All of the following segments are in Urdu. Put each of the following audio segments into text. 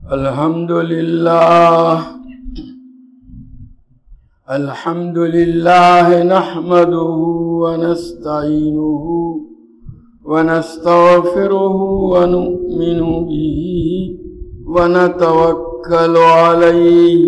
الحمد لله نحمده ونستعينه ونستغفره ونؤمن به ونتوكل عليه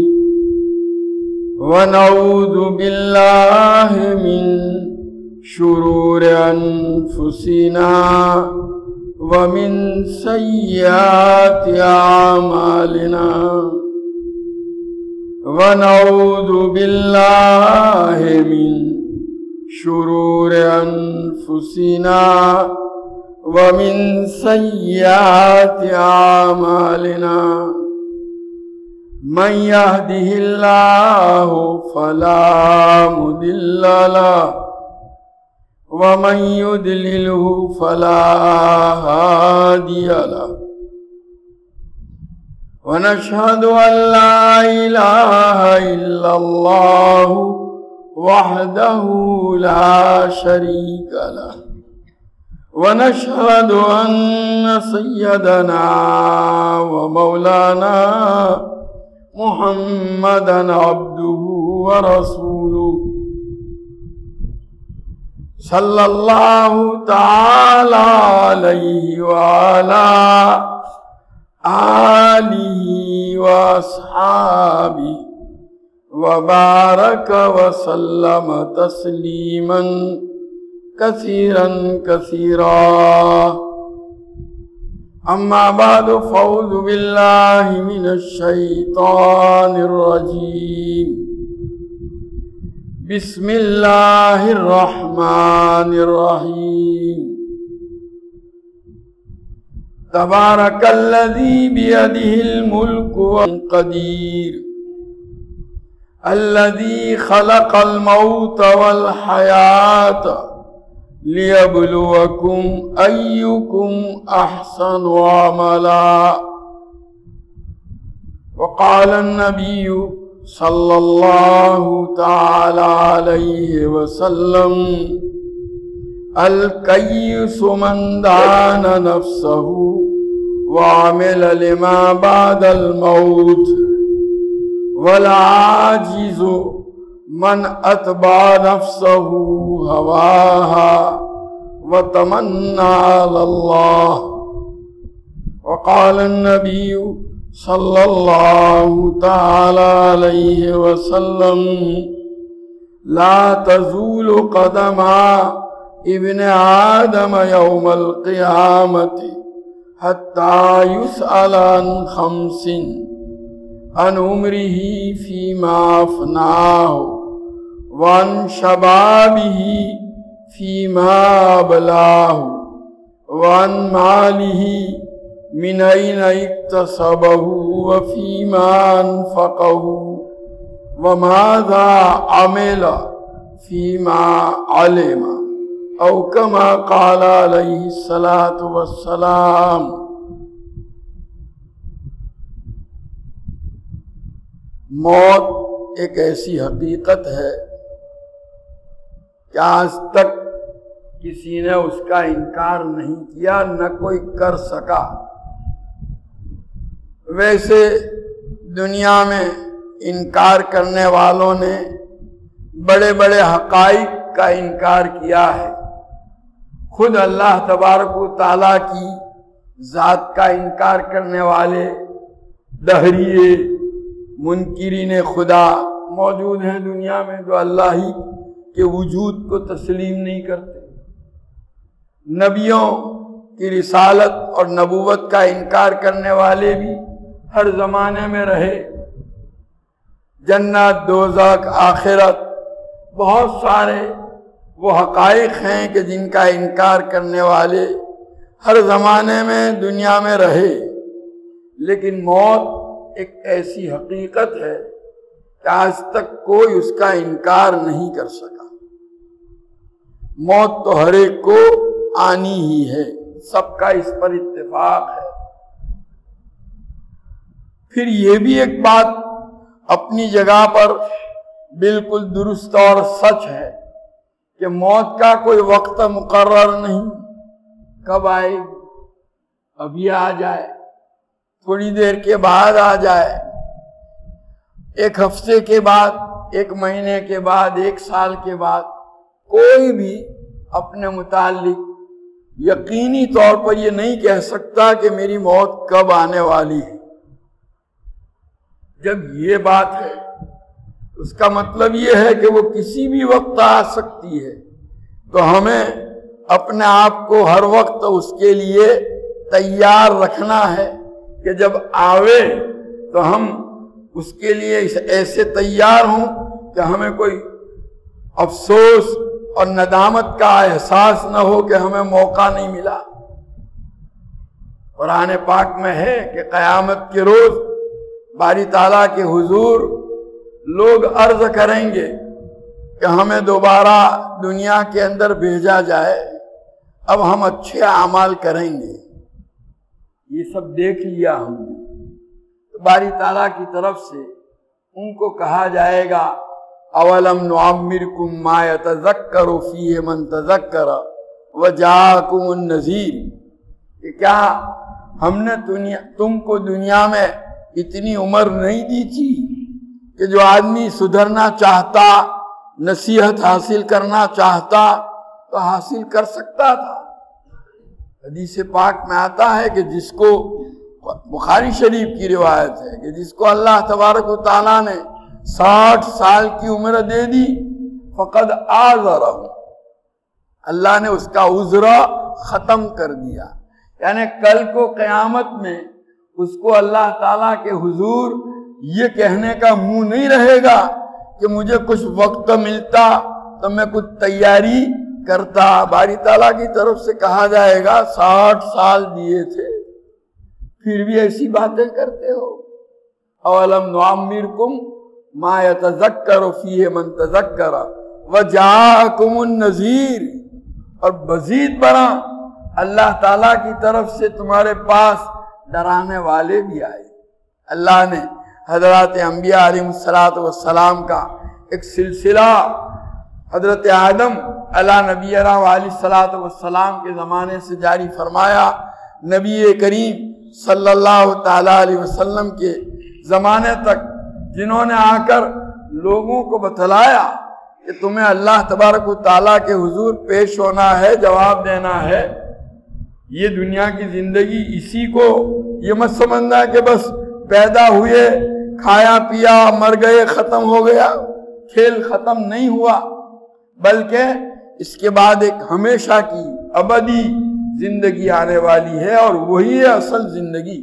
ونعوذ بالله من شرور أنفسنا ومن سيئات أعمالنا ونعوذ بالله من شرور أنفسنا ومن سيئات أعمالنا من يهده الله فلا مضل له ومن يضلله فلا هادي له ونشهد أن لا إله إلا الله وحده لا شريك له ونشهد أن سيدنا ومولانا محمدا عبده ورسوله صلى الله تعالى عليه وعلى آله وأصحابه وبارك وسلم تسليما كثيرا كثيرا أما بعد فأعوذ بالله من الشيطان الرجيم بسم الله الرحمن الرحيم تبارك الذي بيده الملك والقدير الذي خلق الموت والحياة ليبلوكم أيكم أحسن عملا وقال النبي صلى الله تعالى عليه وسلم الكيس من دان نفسه وعمل لما بعد الموت والعاجز من أتبع نفسه هواها وتمنى على الله وقال النبي صلى الله تعالى عليه وسلم لا تزول قدم ابن آدم يوم القيامة حتى يسأل عن 5 عن عمره فيما أفناه وعن شبابه فيما أبلاه وعن ماله من أين اكتسبه وفيما أنفقه وماذا عمل فيما علم او كما قال علیہ الصلاۃ والسلام۔ موت ایک ایسی حقیقت ہے کہ آج تک کسی نے اس کا انکار نہیں کیا، نہ کوئی کر سکا۔ ویسے دنیا میں انکار کرنے والوں نے بڑے بڑے حقائق کا انکار کیا ہے۔ خود اللہ تبارک و تعالیٰ کی ذات کا انکار کرنے والے دہریے منکرین خدا موجود ہیں دنیا میں، جو اللہ ہی کے وجود کو تسلیم نہیں کرتے۔ نبیوں کی رسالت اور نبوت کا انکار کرنے والے بھی ہر زمانے میں رہے۔ جنت، دوزخ، آخرت، بہت سارے وہ حقائق ہیں کہ جن کا انکار کرنے والے ہر زمانے میں دنیا میں رہے، لیکن موت ایک ایسی حقیقت ہے کہ آج تک کوئی اس کا انکار نہیں کر سکا۔ موت تو ہر ایک کو آنی ہی ہے، سب کا اس پر اتفاق ہے۔ پھر یہ بھی ایک بات اپنی جگہ پر بالکل درست اور سچ ہے کہ موت کا کوئی وقت مقرر نہیں، کب آئے ابھی آ جائے، تھوڑی دیر کے بعد آ جائے، ایک ہفتے کے بعد، ایک مہینے کے بعد، ایک سال کے بعد، کوئی بھی اپنے متعلق یقینی طور پر یہ نہیں کہہ سکتا کہ میری موت کب آنے والی ہے۔ جب یہ بات ہے اس کا مطلب یہ ہے کہ وہ کسی بھی وقت آ سکتی ہے، تو ہمیں اپنے آپ کو ہر وقت اس کے لیے تیار رکھنا ہے کہ جب آوے تو ہم اس کے لیے ایسے تیار ہوں کہ ہمیں کوئی افسوس اور ندامت کا احساس نہ ہو کہ ہمیں موقع نہیں ملا۔ قرآن پاک میں ہے کہ قیامت کے روز باری تعالیٰ کے حضور لوگ عرض کریں گے کہ ہمیں دوبارہ دنیا کے اندر بھیجا جائے، اب ہم اچھے اعمال کریں گے۔ یہ سب دیکھ لیا ہم نے، باری تعالیٰ کی طرف سے ان کو کہا جائے گا اولم نعمرکم ما یتذکر فیہ من تذکر وجاءکم النذیر، کہ کیا ہم نے تم کو دنیا میں اتنی عمر نہیں دی تھی کہ جو آدمی سدھرنا چاہتا، نصیحت حاصل کرنا چاہتا تو حاصل کر سکتا تھا۔ حدیث پاک میں آتا ہے کہ جس کو، بخاری شریف کی روایت ہے کہ جس کو اللہ تبارک و تعالیٰ نے 60 سال کی عمر دے دی فقد آذرہ، اللہ نے اس کا عذر ختم کر دیا۔ یعنی کل کو قیامت میں اس کو اللہ تعالیٰ کے حضور یہ کہنے کا منہ نہیں رہے گا کہ مجھے کچھ وقت ملتا تو میں کچھ تیاری کرتا۔ باری تعالیٰ کی طرف سے کہا جائے گا 60 سال دیے تھے پھر بھی ایسی باتیں کرتے ہو۔ اولم نعمرکم ما یتذکر فیہ من تذکر وجاءکم النذیر، اور مزید بڑا اللہ تعالیٰ کی طرف سے تمہارے پاس ڈرانے والے بھی آئے۔ اللہ نے حضرات انبیاء علیہ السلام کا ایک سلسلہ حضرت آدم علیہ نبینا علیہ السلام کے زمانے سے جاری فرمایا، نبی کریم صلی اللہ تعالی علیہ وسلم کے زمانے تک، جنہوں نے آ کر لوگوں کو بتلایا کہ تمہیں اللہ تبارک و تعالیٰ کے حضور پیش ہونا ہے، جواب دینا ہے۔ یہ دنیا کی زندگی اسی کو یہ مت سمجھنا کہ بس پیدا ہوئے، کھایا پیا، مر گئے، ختم ہو گیا، کھیل ختم نہیں ہوا، بلکہ اس کے بعد ایک ہمیشہ کی ابدی زندگی آنے والی ہے، اور وہی ہے اصل زندگی۔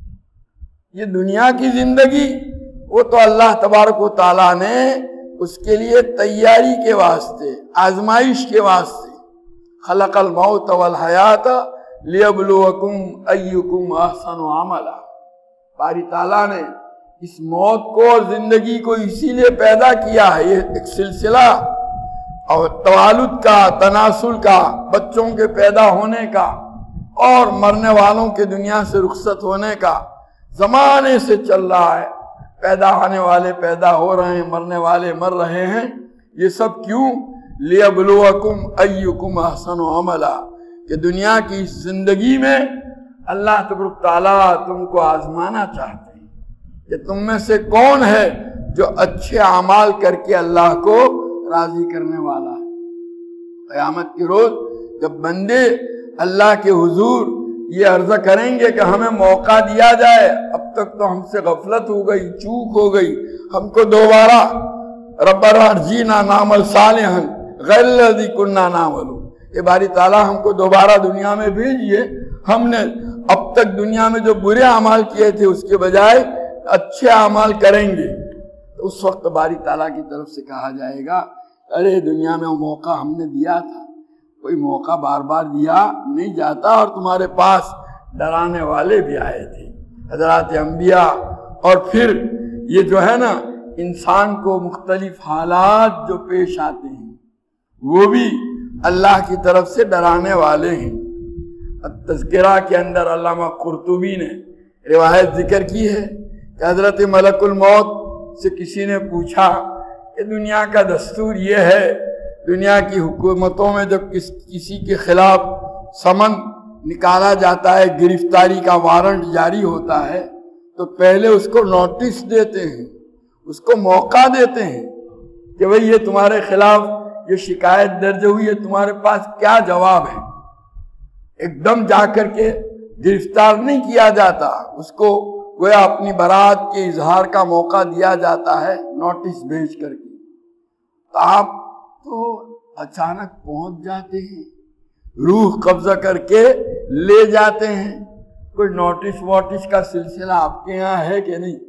یہ دنیا کی زندگی وہ تو اللہ تبارک و تعالیٰ نے اس کے لیے تیاری کے واسطے، آزمائش کے واسطے، خلق الموت والحیات لیبلوکم ایکم احسن عملا، باری تعالیٰ نے اس موت کو اور زندگی کو اسی لیے پیدا کیا ہے۔ یہ ایک سلسلہ اور توالد کا، تناسل کا، بچوں کے پیدا ہونے کا اور مرنے والوں کے دنیا سے رخصت ہونے کا زمانے سے چل رہا ہے۔ پیدا ہونے والے پیدا ہو رہے ہیں، مرنے والے مر رہے ہیں۔ یہ سب کیوں؟ لیبلوکم ایکم احسن عملا، کہ دنیا کی اس زندگی میں اللہ تبارک تعالیٰ تم کو آزمانا چاہتے ہیں کہ تم میں سے کون ہے جو اچھے اعمال کر کے اللہ کو راضی کرنے والا ہے۔ قیامت کے روز جب بندے اللہ کے حضور یہ عرض کریں گے کہ ہمیں موقع دیا جائے، اب تک تو ہم سے غفلت ہو گئی، چوک ہو گئی، ہم کو دوبارہ ربنا ارجعنا نعمل صالحا غیر الذی کنا نعمل، کہ باری تعالیٰ ہم کو دوبارہ دنیا میں بھیجیے، ہم نے اب تک دنیا میں جو برے اعمال کیے تھے اس کے بجائے اچھے اعمال کریں گے۔ تو اس وقت باری تعالیٰ کی طرف سے کہا جائے گا ارے دنیا میں وہ موقع ہم نے دیا تھا، کوئی موقع بار بار دیا نہیں جاتا، اور تمہارے پاس ڈرانے والے بھی آئے تھے، حضرات انبیاء۔ اور پھر یہ جو ہے نا انسان کو مختلف حالات جو پیش آتے ہیں وہ بھی اللہ کی طرف سے ڈرانے والے ہیں۔ تذکرہ کے اندر علامہ قرطبی نے روایت ذکر کی ہے کہ حضرت ملک الموت سے کسی نے پوچھا کہ دنیا کا دستور یہ ہے، دنیا کی حکومتوں میں جب کسی کے خلاف سمن نکالا جاتا ہے، گرفتاری کا وارنٹ جاری ہوتا ہے، تو پہلے اس کو نوٹس دیتے ہیں، اس کو موقع دیتے ہیں کہ بھئی یہ تمہارے خلاف یہ شکایت درج ہوئی ہے، تمہارے پاس کیا جواب ہے۔ ایک دم جا کر کے گرفتار نہیں کیا جاتا، اس کو گویا اپنی برات کے اظہار کا موقع دیا جاتا ہے نوٹس بھیج کر کے۔ تو آپ تو اچانک پہنچ جاتے ہیں، روح قبضہ کر کے لے جاتے ہیں، کوئی نوٹس ووٹس کا سلسلہ آپ کے یہاں ہے کہ نہیں؟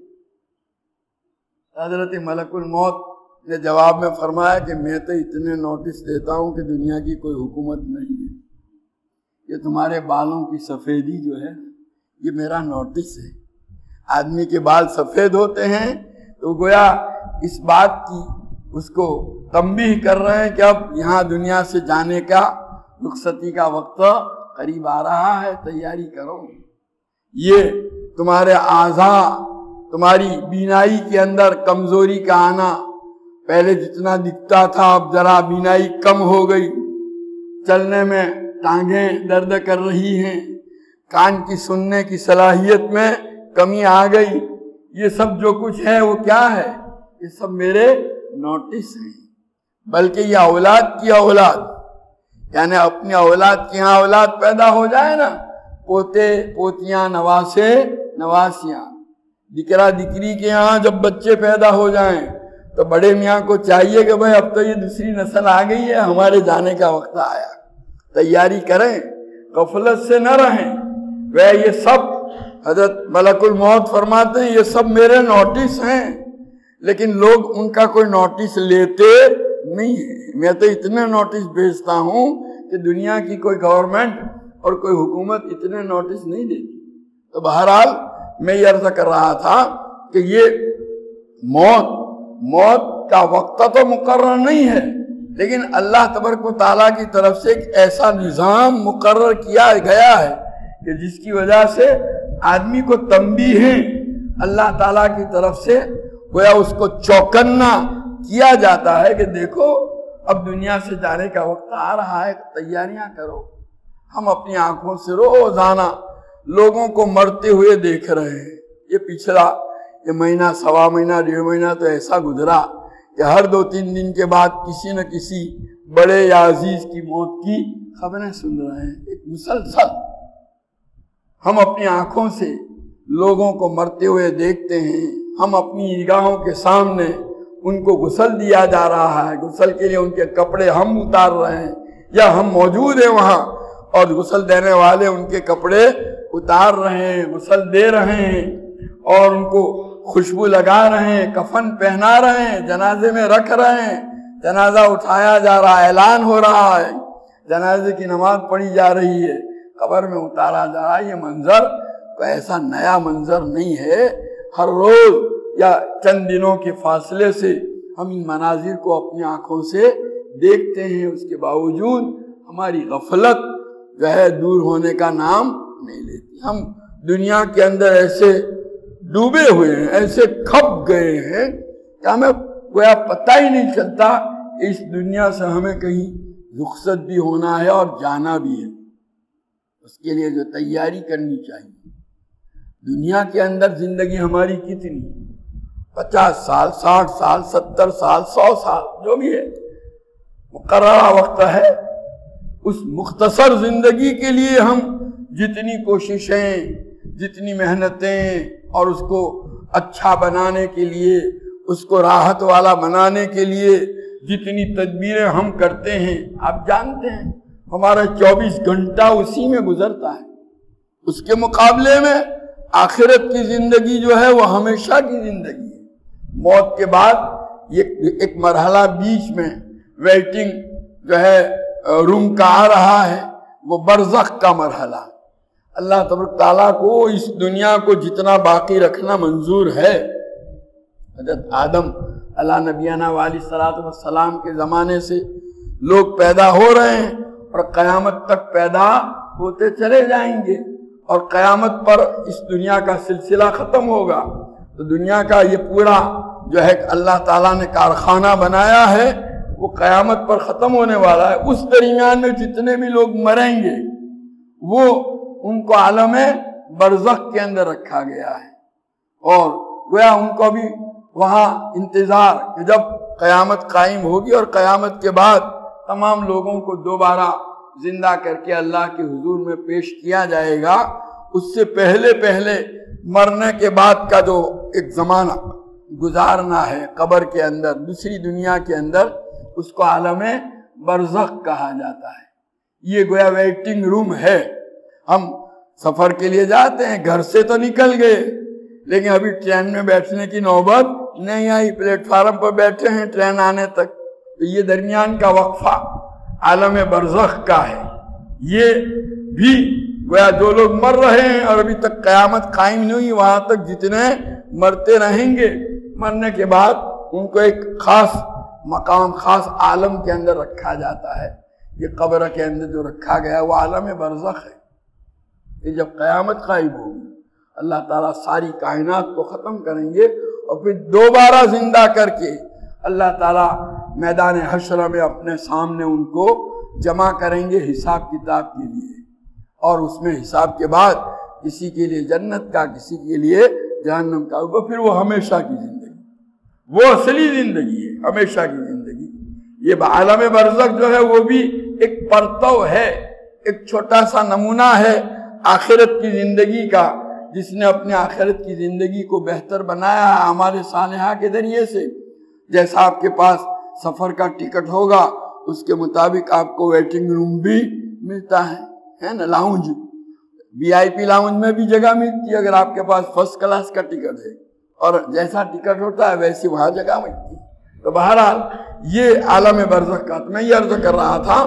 حضرت ملک الموت نے جواب میں فرمایا کہ میں تو اتنے نوٹس دیتا ہوں کہ دنیا کی کوئی حکومت نہیں ہے، یہ تمہارے بالوں کی سفیدی جو ہے یہ میرا نوٹس ہے۔ آدمی کے بال سفید ہوتے ہیں تو گویا اس بات کی اس کو تنبیہ کر رہے ہیں کہ اب یہاں دنیا سے جانے کا رخصتی کا وقت قریب آ رہا ہے، تیاری کرو۔ یہ تمہارے اعضاء، تمہاری بینائی کے اندر کمزوری کا آنا، پہلے جتنا دکھتا تھا اب ذرا بینائی کم ہو گئی، چلنے میں ٹانگیں درد کر رہی ہیں، کان کی سننے کی صلاحیت میں کمی آ گئی، یہ سب جو کچھ ہے وہ کیا ہے؟ یہ سب میرے نوٹس ہیں۔ بلکہ یہ اولاد کی اولاد، یعنی اپنی اولاد کی یہاں اولاد پیدا ہو جائے نا، پوتے پوتیاں نواسے نواسیاں، دکرا دکری کے یہاں جب بچے پیدا ہو جائیں تو بڑے میاں کو چاہیے کہ بھئی اب تو یہ دوسری نسل آ گئی ہے، ہمارے جانے کا وقت آیا، تیاری کریں، غفلت سے نہ رہیں۔ وہ یہ سب حضرت ملک الموت فرماتے ہیں یہ سب میرے نوٹس ہیں، لیکن لوگ ان کا کوئی نوٹس لیتے نہیں ہے۔ میں تو اتنے نوٹس بھیجتا ہوں کہ دنیا کی کوئی گورنمنٹ اور کوئی حکومت اتنے نوٹس نہیں دیتی۔ تو بہرحال میں یہ عرض کر رہا تھا کہ یہ موت کا وقت تو مقرر نہیں ہے، لیکن اللہ تبارک و تعالیٰ کی طرف سے ایک ایسا نظام مقرر کیا گیا ہے کہ جس کی وجہ سے آدمی کو تنبیہیں اللہ تعالیٰ کی طرف سے گویا اس کو چوکنا کیا جاتا ہے کہ دیکھو اب دنیا سے جانے کا وقت آ رہا ہے، تیاریاں کرو۔ ہم اپنی آنکھوں سے روزانہ لوگوں کو مرتے ہوئے دیکھ رہے ہیں۔ یہ پچھلا یہ مہینہ، سوا مہینہ، 1.5 مہینہ تو ایسا گزرا کہ ہر 2-3 دن کے بعد کسی نہ کسی بڑے یا عزیز کی موت کی خبریں سن رہے ہیں، ایک مسلسل۔ ہم اپنی آنکھوں سے لوگوں کو مرتے ہوئے دیکھتے ہیں، ہم اپنی نگاہوں کے سامنے ان کو غسل دیا جا رہا ہے، غسل کے لیے ان کے کپڑے ہم اتار رہے ہیں یا ہم موجود ہیں وہاں اور غسل دینے والے ان کے کپڑے اتار رہے ہیں، غسل دے رہے ہیں اور ان کو خوشبو لگا رہے ہیں، کفن پہنا رہے ہیں، جنازے میں رکھ رہے ہیں، جنازہ اٹھایا جا رہا ہے، اعلان ہو رہا ہے، جنازے کی نماز پڑھی جا رہی ہے، قبر میں اتارا جا رہا ہے۔ یہ منظر کوئی ایسا نیا منظر نہیں ہے، ہر روز یا چند دنوں کے فاصلے سے ہم ان مناظر کو اپنی آنکھوں سے دیکھتے ہیں، اس کے باوجود ہماری غفلت جو ہے دور ہونے کا نام نہیں لیتی۔ ہم دنیا کے اندر ایسے ڈوبے ہوئے ہیں، ایسے کھپ گئے ہیں کہ ہمیں گویا پتہ ہی نہیں چلتا کہ اس دنیا سے ہمیں کہیں رخصت بھی ہونا ہے اور جانا بھی ہے۔ اس کے لیے جو تیاری کرنی چاہیے۔ دنیا کے اندر زندگی ہماری کتنی، 50 سال، 60 سال، 70 سال، 100 سال، جو بھی ہے، مقررہ وقت ہے۔ اس مختصر زندگی کے لیے ہم جتنی کوششیں، جتنی محنتیں اور اس کو اچھا بنانے کے لیے، اس کو راحت والا بنانے کے لیے جتنی تدبیریں ہم کرتے ہیں، آپ جانتے ہیں ہمارا 24 گھنٹہ اسی میں گزرتا ہے۔ اس کے مقابلے میں آخرت کی زندگی جو ہے وہ ہمیشہ کی زندگی ہے۔ موت کے بعد یہ ایک مرحلہ بیچ میں ویٹنگ جو ہے روم کا آ رہا ہے، وہ برزخ کا مرحلہ۔ اللہ تبارک تعالیٰ کو اس دنیا کو جتنا باقی رکھنا منظور ہے۔ حضرت آدم علیہ نبینا علیہ الصلوۃ والسلام کے زمانے سے لوگ پیدا ہو رہے ہیں اور قیامت تک پیدا ہوتے چلے جائیں گے، اور قیامت پر اس دنیا کا سلسلہ ختم ہوگا۔ تو دنیا کا یہ پورا جو ہے اللہ تعالیٰ نے کارخانہ بنایا ہے وہ قیامت پر ختم ہونے والا ہے۔ اس درمیان میں جتنے بھی لوگ مریں گے وہ ان کو عالم برزخ کے اندر رکھا گیا ہے، اور گویا ان کو بھی وہاں انتظار کہ جب قیامت قائم ہوگی اور قیامت کے بعد تمام لوگوں کو دوبارہ زندہ کر کے اللہ کے حضور میں پیش کیا جائے گا، اس سے پہلے مرنے کے بعد کا جو ایک زمانہ گزارنا ہے قبر کے اندر، دوسری دنیا کے اندر، اس کو عالم برزخ کہا جاتا ہے۔ یہ گویا ویٹنگ روم ہے۔ ہم سفر کے لیے جاتے ہیں، گھر سے تو نکل گئے لیکن ابھی ٹرین میں بیٹھنے کی نوبت نہیں آئی، پلیٹ فارم پر بیٹھے ہیں ٹرین آنے تک، تو یہ درمیان کا وقفہ عالم برزخ کا ہے۔ یہ بھی گویا جو لوگ مر رہے ہیں اور ابھی تک قیامت قائم نہیں ہوئی، وہاں تک جتنے مرتے رہیں گے، مرنے کے بعد ان کو ایک خاص مقام، خاص عالم کے اندر رکھا جاتا ہے۔ یہ قبر کے اندر جو رکھا گیا وہ عالم برزخ ہے۔ یہ جب قیامت قائم ہوگی، اللہ تعالیٰ ساری کائنات کو ختم کریں گے اور پھر دوبارہ زندہ کر کے اللہ تعالیٰ میدان حشر میں اپنے سامنے ان کو جمع کریں گے حساب کتاب کے لیے، اور اس میں حساب کے بعد کسی کے لیے جنت کا، کسی کے لیے جہنم کا، پھر وہ ہمیشہ کی زندگی، وہ اصلی زندگی ہے، ہمیشہ کی زندگی۔ یہ عالم برزخ جو ہے وہ بھی ایک پرتو ہے، ایک چھوٹا سا نمونہ ہے آخرت کی زندگی کا، جس نے اپنے آخرت کی زندگی کو بہتر بنایا ہے ہمارے صالحہ کے ذریعے سے۔ جیسا آپ کے پاس سفر کا ٹکٹ ہوگا، اس کے مطابق آپ کو ویٹنگ روم بھی ملتا ہے نا، لاؤنج، وی آئی پی لاؤنج میں بھی جگہ ملتی ہے اگر آپ کے پاس فرسٹ کلاس کا ٹکٹ ہے، اور جیسا ٹکٹ ہوتا ہے ویسی وہاں جگہ ملتی ہے۔ تو بہرحال یہ عالم برزخ کا، میں یہ عرض کر رہا تھا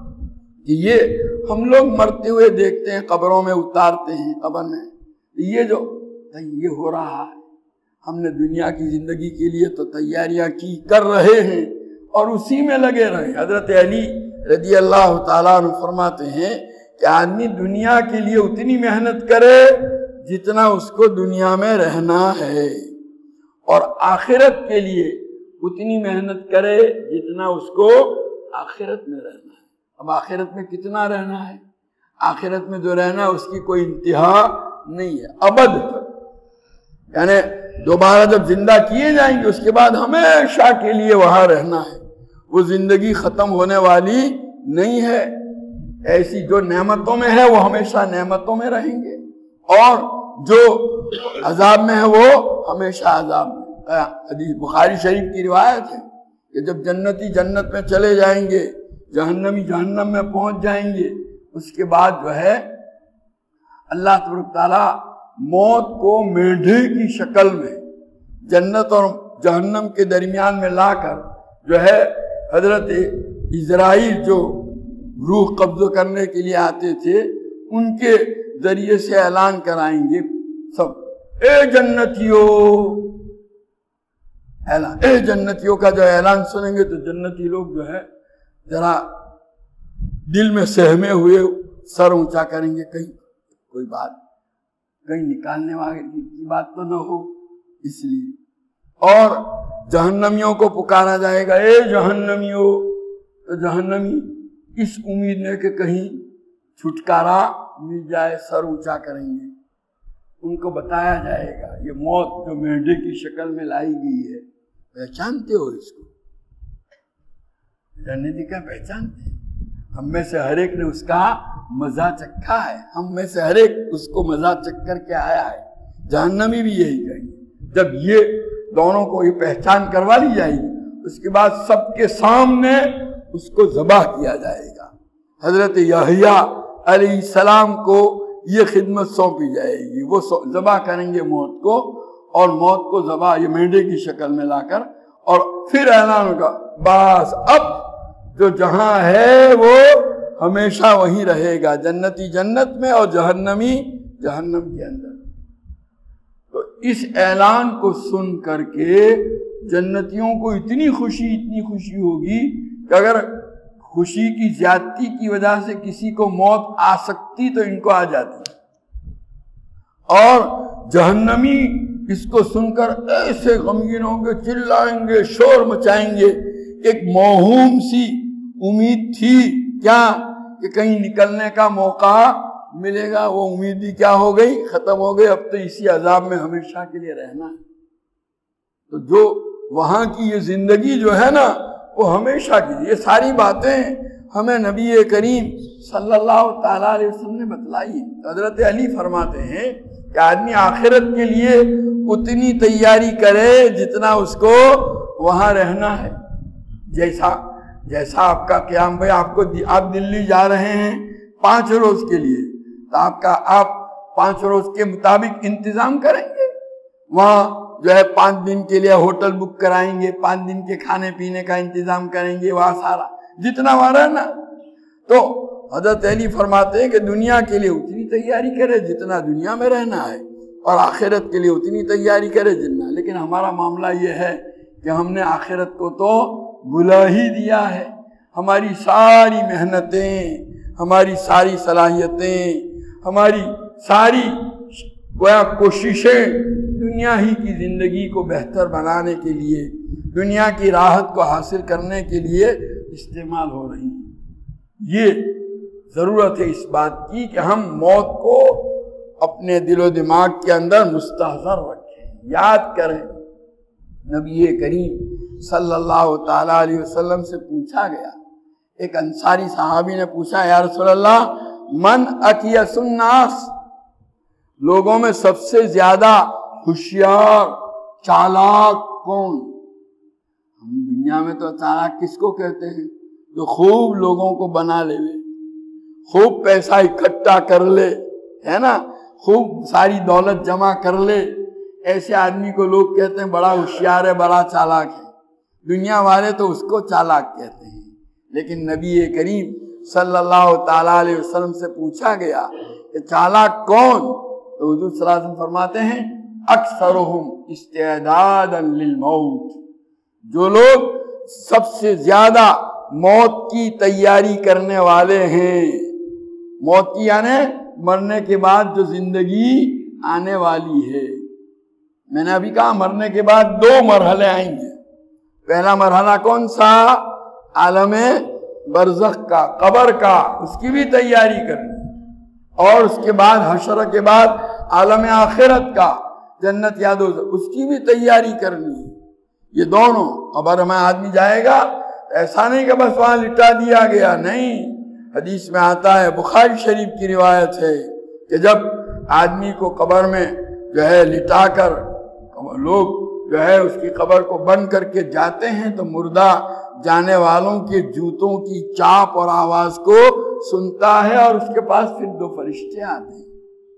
کہ یہ ہم لوگ مرتے ہوئے دیکھتے ہیں، قبروں میں اتارتے ہیں، قبر میں یہ جو یہ ہو رہا ہے، ہم نے دنیا کی زندگی کے لیے تو تیاریاں کر رہے ہیں اور اسی میں لگے رہے۔ حضرت علی رضی اللہ تعالیٰ عنہ فرماتے ہیں کہ آدمی دنیا کے لیے اتنی محنت کرے جتنا اس کو دنیا میں رہنا ہے، اور آخرت کے لیے اتنی محنت کرے جتنا اس کو آخرت میں رہنا ہے۔ اب آخرت میں کتنا رہنا ہے؟ آخرت میں جو رہنا ہے اس کی کوئی انتہا نہیں ہے، ابد تک، یعنی دوبارہ جب زندہ کیے جائیں گے اس کے بعد ہمیشہ کے لیے وہاں رہنا ہے، وہ زندگی ختم ہونے والی نہیں ہے۔ ایسی جو نعمتوں میں ہے وہ ہمیشہ نعمتوں میں رہیں گے، اور جو عذاب میں ہے وہ ہمیشہ عذاب میں۔ حدیث بخاری شریف کی روایت ہے کہ جب جنتی جنت میں چلے جائیں گے، جہنمی جہنم میں پہنچ جائیں گے، اس کے بعد جو ہے اللہ تبارک تعالیٰ موت کو میڈھے کی شکل میں جنت اور جہنم کے درمیان میں لا کر جو ہے حضرت اسرائیل جو روح قبض کرنے کے لیے آتے تھے ان کے ذریعے سے اعلان کرائیں گے، سب اے جنتیو، اعلان اے جنتیوں کا جو اعلان سنیں گے تو جنتی لوگ جو ہے ذرا دل میں سہمے ہوئے سر اونچا کریں گے، کہیں کوئی بات کہیں نکالنے والے کی بات تو نہ ہو، اس لیے۔ اور جہنمیوں کو پکارا جائے گا، اے جہنمیوں، تو جہنمی اس امید میں کہ کہیں چھٹکارا مل جائے سر اونچا کریں گے۔ ان کو بتایا جائے گا یہ موت جو مینڈے کی شکل میں لائی گئی ہے، پہچانتے ہو اس کو؟ جنتی کا پہچانتے ہیں؟ ہم میں سے ہر ایک نے اس کا مزہ چکھا ہے، ہم میں سے ہر ایک اس کو مزہ چکھ کر کے آیا ہے۔ جہنمی بھی یہی کہیں گے۔ جب یہ دونوں کو یہ پہچان کروا لی جائے گی اس کے بعد سب کے سامنے اس کو ذبح کیا جائے گا۔ حضرت یحییٰ علیہ السلام کو یہ خدمت سونپی جائے گی، وہ ذبح کریں گے موت کو، اور موت کو ذبح یہ مینڈے کی شکل میں لا کر، اور پھر اعلان ہوگا بس اب جو جہاں ہے وہ ہمیشہ وہیں رہے گا، جنتی جنت میں اور جہنمی جہنم کے اندر۔ تو اس اعلان کو سن کر کے جنتیوں کو اتنی خوشی ہوگی کہ اگر خوشی کی زیادتی کی وجہ سے کسی کو موت آ سکتی تو ان کو آ جاتی، اور جہنمی اس کو سن کر ایسے غمگین ہوں گے، چلائیں گے، شور مچائیں گے۔ ایک موہوم سی امید تھی کیا کہ کہیں نکلنے کا موقع ملے گا، وہ امید ہی کیا ہو گئی، ختم ہو گئی، اب تو اسی عذاب میں ہمیشہ کے لیے رہنا ہے۔ تو جو وہاں کی یہ زندگی جو ہے نا وہ ہمیشہ کی، یہ ساری باتیں ہمیں نبی کریم صلی اللہ تعالیٰ علیہ وسلم نے بتلائی۔ حضرت علی فرماتے ہیں کہ آدمی آخرت کے لیے اتنی تیاری کرے جتنا اس کو وہاں رہنا ہے۔ جیسا آپ کا قیام، بھائی آپ دلی جا رہے ہیں 5 روز کے لیے، تو آپ 5 روز کے مطابق انتظام کریں گے، وہاں جو ہے 5 دن کے لیے ہوٹل بک کرائیں گے، 5 دن کے کھانے پینے کا انتظام کریں گے، وہاں سارا جتنا وہاں رہنا۔ تو حضرت علی فرماتے ہیں کہ دنیا کے لیے اتنی تیاری کرے جتنا دنیا میں رہنا ہے، اور آخرت کے لیے اتنی تیاری کرے جتنا۔ لیکن ہمارا معاملہ یہ ہے کہ ہم نے آخرت کو تو بھلا ہی دیا ہے، ہماری ساری محنتیں، ہماری ساری صلاحیتیں، ہماری ساری کوششیں دنیا ہی کی زندگی کو بہتر بنانے کے لیے، دنیا کی راحت کو حاصل کرنے کے لیے استعمال ہو رہی ہیں۔ یہ ضرورت ہے اس بات کی کہ ہم موت کو اپنے دل و دماغ کے اندر مستحضر رکھیں، یاد کریں۔ نبی کریم صلی اللہ تعالیٰ علیہ وسلم سے پوچھا گیا، ایک انصاری صحابی نے پوچھا، یا رسول اللہ من اکیس الناس، لوگوں میں سب سے زیادہ ہوشیار چالاک کون؟ ہم دنیا میں تو چالاک کس کو کہتے ہیں؟ جو خوب لوگوں کو بنا لے، خوب پیسہ اکٹھا کر لے، ہے نا، خوب ساری دولت جمع کر لے، ایسے آدمی کو لوگ کہتے ہیں بڑا ہوشیار ہے، بڑا چالاک ہے۔ دنیا والے تو اس کو چالاک کہتے ہیں۔ لیکن نبی کریم صلی اللہ تعالیٰ علیہ وسلم سے پوچھا گیا کہ چالاک کون؟ تو حضور صلی اللہ علیہ وسلم فرماتے ہیں اکثرہم استعدادا للموت، جو لوگ سب سے زیادہ موت کی تیاری کرنے والے ہیں۔ موت کی یعنی مرنے کے بعد جو زندگی آنے والی ہے۔ میں نے ابھی کہا مرنے کے بعد 2 مرحلے آئیں گے۔ پہلا مرحلہ کون سا؟ عالم برزخ کا، قبر کا، اس کی بھی تیاری کرنی، اور اس کے بعد حشر کے بعد عالم آخرت کا، جنت یا دوزخ، اس کی بھی تیاری کرنی ہے۔ یہ دونوں، قبر میں آدمی جائے گا، ایسا نہیں کہ بس وہاں لٹا دیا گیا، نہیں، حدیث میں آتا ہے، بخاری شریف کی روایت ہے کہ جب آدمی کو قبر میں جو ہے لٹا کر لوگ جو ہے اس کی قبر کو بند کر کے جاتے ہیں تو مردہ جانے والوں کے جوتوں کی چاپ اور آواز کو سنتا ہے، اور اس کے پاس پھر 2 فرشتے آتے ہیں،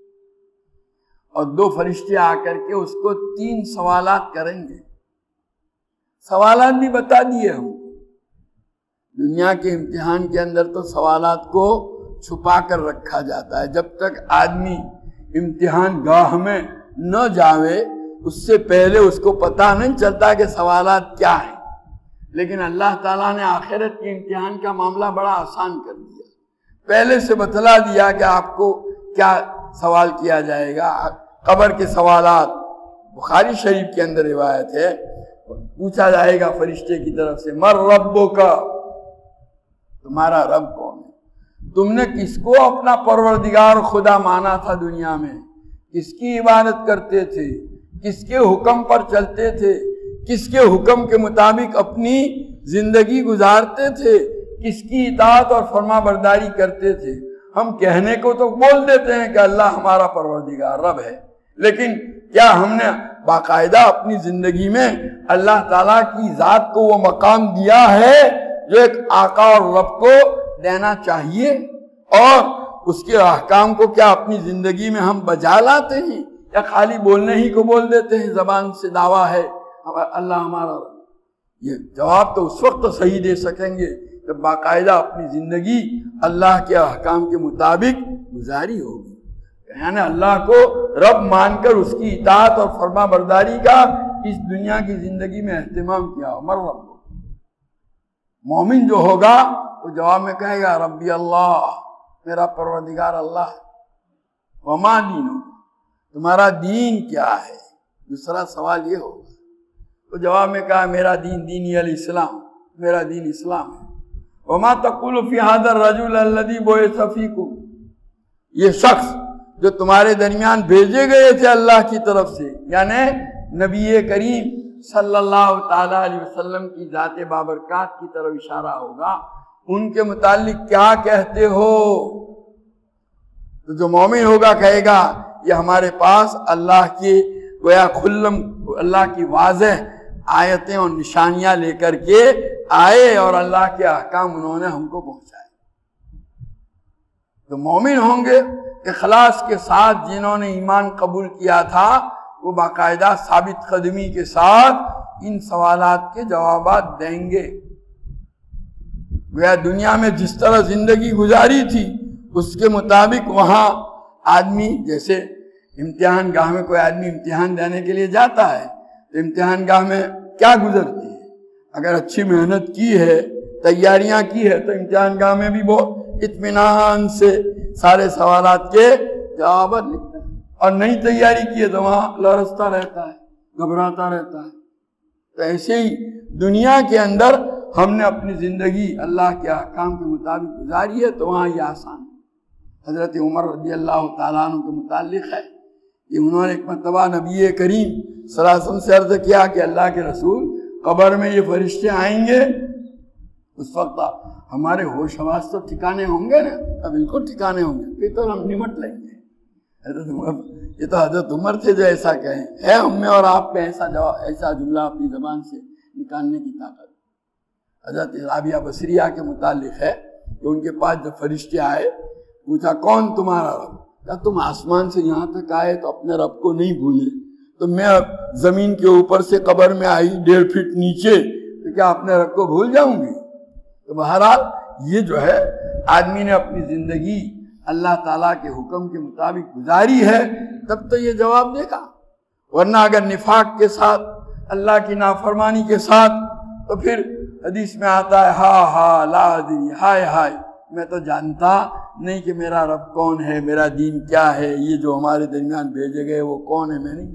اور 2 فرشتے آ کر کے اس کو 3 سوالات کریں گے۔ سوالات بھی بتا دیے ہم، دنیا کے امتحان کے اندر تو سوالات کو چھپا کر رکھا جاتا ہے، جب تک آدمی امتحان گاہ میں نہ جاوے اس سے پہلے اس کو پتہ نہیں چلتا کہ سوالات کیا ہیں۔ لیکن اللہ تعالیٰ نے آخرت کے امتحان کا معاملہ بڑا آسان کر دیا، پہلے سے بتلا دیا کہ آپ کو کیا سوال کیا جائے گا۔ قبر کے سوالات بخاری شریف کے اندر روایت ہے، پوچھا جائے گا فرشتے کی طرف سے، مر ربک، تمہارا رب کون ہے؟ تم نے کس کو اپنا پروردگار خدا مانا تھا دنیا میں؟ کس کی عبادت کرتے تھے؟ کس کے حکم پر چلتے تھے؟ کس کے حکم کے مطابق اپنی زندگی گزارتے تھے؟ کس کی اطاعت اور فرما برداری کرتے تھے؟ ہم کہنے کو تو بول دیتے ہیں کہ اللہ ہمارا پروردگار رب ہے، لیکن کیا ہم نے باقاعدہ اپنی زندگی میں اللہ تعالیٰ کی ذات کو وہ مقام دیا ہے جو ایک آقا اور رب کو دینا چاہیے؟ اور اس کے احکام کو کیا اپنی زندگی میں ہم بجا لاتے ہیں، یا خالی بولنے ہی کو بول دیتے ہیں، زبان سے دعویٰ ہے اللہ ہمارا رب؟ یہ جواب تو اس وقت صحیح دے سکیں گے جب باقاعدہ اپنی زندگی اللہ کے احکام کے مطابق گزاری ہوگی، یعنی اللہ کو رب مان کر اس کی اطاعت اور فرما برداری کا اس دنیا کی زندگی میں اہتمام کیا ہو۔ مر رب، مومن جو ہوگا وہ جواب میں کہے گا ربی اللہ، میرا پروردگار اللہ ہے۔ وما دینو، تمہارا دین کیا ہے؟ دوسرا سوال یہ ہوگا، تو جواب میں کہا میرا دین دینی الاسلام، میرا دین اسلام ہے۔ وما تقول فی ھذا الرجل الذی بعث فیکم، یہ شخص جو تمہارے درمیان بھیجے گئے تھے اللہ کی طرف سے، یعنی نبی کریم صلی اللہ تعالی علیہ وسلم کی ذات بابرکات کی طرف اشارہ ہوگا، ان کے متعلق کیا کہتے ہو؟ تو جو مومن ہوگا کہے گا یہ ہمارے پاس اللہ کی گویا کھلم اللہ کی واضح آیتیں اور نشانیاں لے کر کے آئے اور اللہ کے احکام انہوں نے ہم کو پہنچائے۔ جو مومن ہوں گے اخلاص کے ساتھ جنہوں نے ایمان قبول کیا تھا، وہ باقاعدہ ثابت قدمی کے ساتھ ان سوالات کے جوابات دیں گے۔ گویا دنیا میں جس طرح زندگی گزاری تھی اس کے مطابق وہاں آدمی، جیسے امتحان گاہ میں کوئی آدمی امتحان دینے کے لیے جاتا ہے تو امتحان گاہ میں کیا گزرتی ہے؟ اگر اچھی محنت کی ہے، تیاریاں کی ہے، تو امتحان گاہ میں بھی بہت اطمینان سے سارے سوالات کے جوابات لکھتا ہے، اور نہیں تیاری کی ہے تو وہاں لرزتا رہتا ہے، گھبراتا رہتا ہے۔ تو ایسے ہی دنیا کے اندر ہم نے اپنی زندگی اللہ کے احکام کے مطابق گزاری ہے تو وہاں یہ آسان ہے۔ حضرت عمر رضی اللہ تعالیٰ عنہ کے متعلق ہے کہ انہوں نے ایک مرتبہ نبی کریم صلی اللہ علیہ وسلم سے عرض کیا کہ اللہ کے رسول، قبر میں یہ فرشتے آئیں گے، اس وقت ہمارے ہوش حواس تو ٹھکانے ہوں گے نا؟ بالکل ٹھکانے ہوں گے، پھر تو ہم نمٹ لیں گے۔ حضرت عمر، یہ تو حضرت عمر تھے جو ایسا کہیں، ہے ہم میں اور آپ پہ ایسا جملہ اپنی زبان سے نکالنے کی طاقت۔ حضرت رابعہ بصریہ کے متعلق ہے کہ ان کے پاس جب فرشتے آئے، پوچھا کون تمہارا رب؟ کہا تم آسمان سے یہاں تک آئے تو اپنے رب کو نہیں بھولے، تو میں اب زمین کے اوپر سے قبر میں آئی 1.5 فٹ نیچے، تو کیا اپنے رب کو بھول جاؤں گی؟ تو بہرحال یہ جو ہے آدمی نے اپنی زندگی اللہ تعالیٰ کے حکم کے مطابق گزاری ہے تب تو یہ جواب دے گا، ورنہ اگر نفاق کے ساتھ، اللہ کی نافرمانی کے ساتھ، تو پھر حدیث میں آتا ہے ہا لا ادری، ہائے ہائے میں تو جانتا نہیں کہ میرا رب کون ہے، میرا دین کیا ہے، یہ جو ہمارے درمیان بھیجے گئے وہ کون ہے، میں نہیں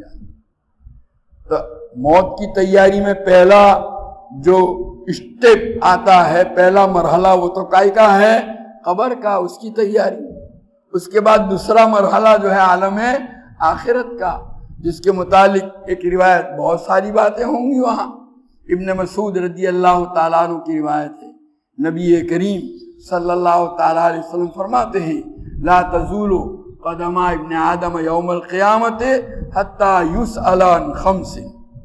جانتا۔ تو موت کی تیاری میں پہلا جو اسٹیپ آتا ہے، پہلا مرحلہ، وہ تو کائی کا ہے؟ قبر کا، اس کی تیاری۔ اس کے بعد دوسرا مرحلہ جو ہے عالم آخرت کا، جس کے متعلق ایک روایت، بہت ساری باتیں ہوں گی وہاں۔ ابن مسعود رضی اللہ تعالیٰ عنہ کی روایت ہے، نبی کریم صلی اللہ تعالیٰ علیہ وسلم فرماتے ہیں لا تزول قدم ابن آدم یوم القیامت حتی یسأل عن خمس،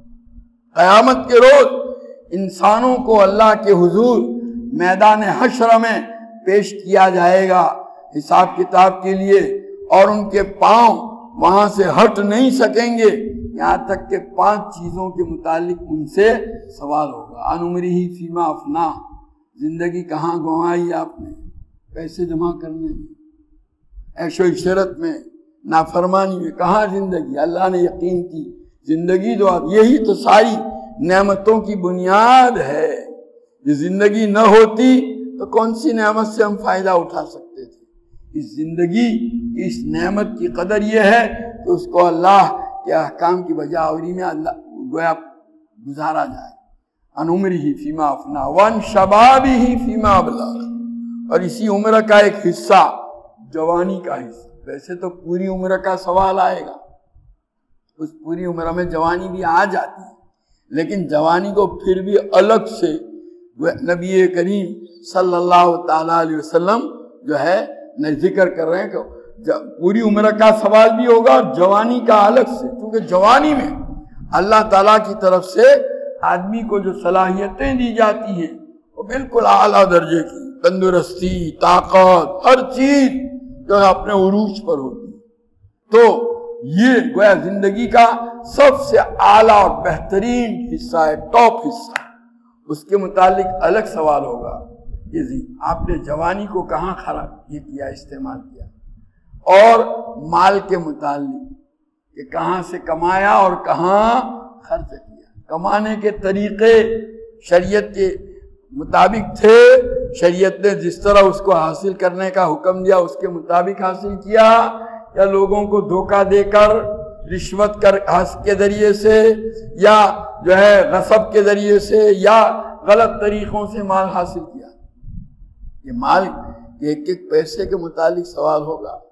قیامت کے روز انسانوں کو اللہ کے حضور میدان حشر میں پیش کیا جائے گا حساب کتاب کے لیے، اور ان کے پاؤں وہاں سے ہٹ نہیں سکیں گے یہاں تک کہ 5 چیزوں کے متعلق ان سے سوال ہوگا۔ عن عمرہ فیما افنا، زندگی کہاں گنوائی آپ نے، پیسے جمع کرنے میں، عیش و عشرت میں، نافرمانی میں، کہاں زندگی؟ اللہ نے یقین کی زندگی جو یہی تو ساری نعمتوں کی بنیاد ہے۔ یہ زندگی نہ ہوتی تو کون سی نعمت سے ہم فائدہ اٹھا سکتے تھے؟ اس زندگی کی اس نعمت کی قدر یہ ہے کہ اس کو اللہ کے احکام کی بجا آوری میں اللہ گویا گزارا جائے۔ ان عمرہ فیما افنا وان شبابہ فیما ابلغ، اور اسی عمر کا ایک حصہ جوانی کا حصہ۔ ویسے تو پوری عمر کا سوال آئے گا، اس پوری عمر میں جوانی بھی آ جاتی ہے، لیکن جوانی کو پھر بھی الگ سے نبی کریم صلی اللہ تعالیٰ علیہ وسلم جو ہے ذکر کر رہے ہیں کہ پوری عمر کا سوال بھی ہوگا اور جوانی کا الگ سے، کیونکہ جوانی میں اللہ تعالیٰ کی طرف سے آدمی کو جو صلاحیتیں دی جاتی ہیں وہ بالکل اعلیٰ درجے کی، تندرستی، طاقت، ہر چیز جو ہے اپنے عروج پر ہوتی ہے۔ تو یہ گویا زندگی کا سب سے اعلیٰ اور بہترین حصہ ہے، ٹاپ حصہ، اس کے متعلق الگ سوال ہوگا کہ جی آپ نے جوانی کو کہاں خراب یہ کیا، استعمال کیا، اور مال کے متعلق کہ کہاں سے کمایا اور کہاں خرچ کیا۔ کمانے کے طریقے شریعت کے مطابق تھے، شریعت نے جس طرح اس کو حاصل کرنے کا حکم دیا اس کے مطابق حاصل کیا، یا لوگوں کو دھوکہ دے کر، رشوت کے ذریعے سے، یا جو ہے غصب کے ذریعے سے، یا غلط طریقوں سے مال حاصل کیا۔ یہ مال کے ایک ایک پیسے کے متعلق سوال ہوگا،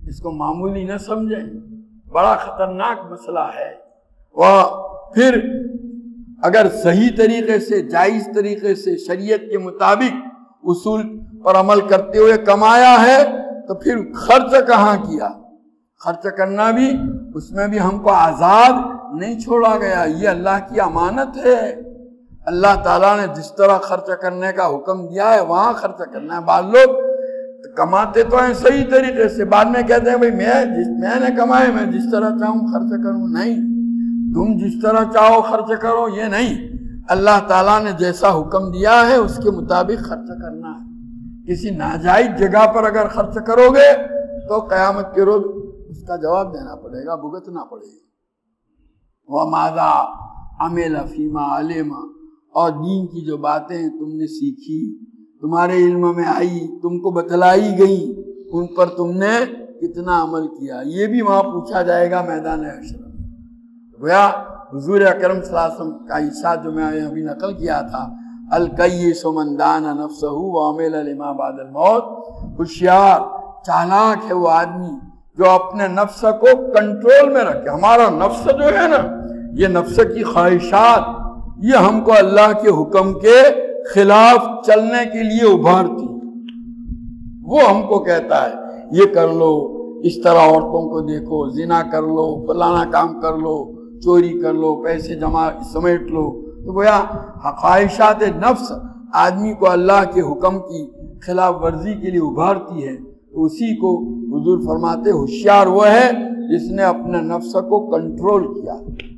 اس کو معمولی نہ سمجھیں، بڑا خطرناک مسئلہ ہے۔ وہ پھر اگر صحیح طریقے سے، جائز طریقے سے، شریعت کے مطابق اصول پر عمل کرتے ہوئے کمایا ہے تو پھر خرچ کہاں کیا؟ خرچ کرنا بھی، اس میں بھی ہم کو آزاد نہیں چھوڑا گیا، یہ اللہ کی امانت ہے۔ اللہ تعالیٰ نے جس طرح خرچ کرنے کا حکم دیا ہے وہاں خرچ کرنا ہے۔ بعض لوگ کماتے تو ہیں صحیح طریقے سے، بعد میں کہتے ہیں بھئی میں نے کمائے، میں جس طرح چاہوں خرچ کروں۔ نہیں، تم جس طرح چاہو خرچ کرو، یہ نہیں۔ اللہ تعالیٰ نے جیسا حکم دیا ہے اس کے مطابق خرچ کرنا ہے۔ کسی ناجائز جگہ پر اگر خرچ کرو گے تو قیامت کے روز اس کا جواب دینا پڑے گا، بھگتنا پڑے گا۔ وَمَاذَا عَمِلَ فِيمَا عَلِمَ، اور دین کی جو باتیں تم نے سیکھی، تمہارے علم میں آئی، تم کو بتلائی گئی، ان پر تم نے کتنا عمل کیا، یہ بھی وہاں پوچھا جائے گا میدان حشر میں۔ گویا حضور اکرم صلی اللہ علیہ وسلم کا ارشاد جو میں ابھی نقل کیا تھا، الکیس من دان نفسہ وعمل لما بعد الموت، ہوشیار چالاک ہے وہ آدمی جو اپنے نفس کو کنٹرول میں رکھے۔ ہمارا نفس جو ہے نا، یہ نفس کی خواہشات، یہ ہم کو اللہ کے حکم کے خلاف چلنے کے لیے ابھارتی، وہ ہم کو کہتا ہے یہ کر لو، اس طرح عورتوں کو دیکھو، زنا کر لو، فلانا کام کر لو، چوری کر لو، پیسے جمع سمیٹ لو۔ تو گویا خواہشات نفس آدمی کو اللہ کے حکم کی خلاف ورزی کے لیے ابھارتی ہے، تو اسی کو حضور فرماتے ہوشیار وہ ہے جس نے اپنے نفس کو کنٹرول کیا،